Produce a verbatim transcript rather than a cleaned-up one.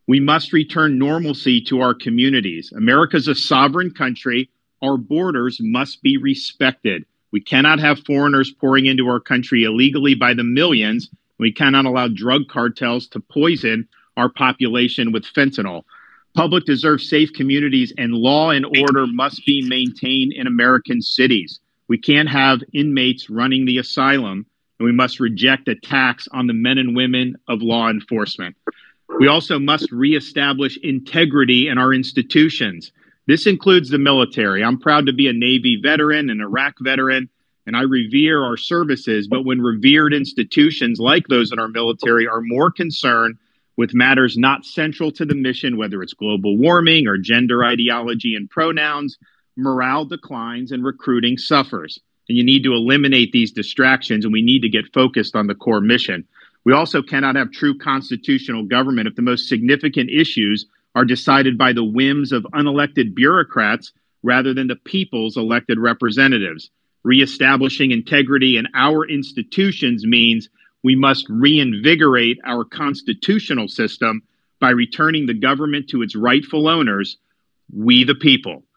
We must return normalcy to our communities. America's a sovereign country. Our borders must be respected. We cannot have foreigners pouring into our country illegally by the millions. We cannot allow drug cartels to poison our population with fentanyl. Public deserves safe communities, and law and order must be maintained in American cities. We can't have inmates running the asylum, and we must reject attacks on the men and women of law enforcement. We also must reestablish integrity in our institutions. This includes the military. I'm proud to be a Navy veteran, an Iraq veteran, and I revere our services. But when revered institutions like those in our military are more concerned with matters not central to the mission, whether it's global warming or gender ideology and pronouns, morale declines and recruiting suffers. And you need to eliminate these distractions, and we need to get focused on the core mission. We also cannot have true constitutional government if the most significant issues are decided by the whims of unelected bureaucrats rather than the people's elected representatives. Reestablishing integrity in our institutions means we must reinvigorate our constitutional system by returning the government to its rightful owners, we the people.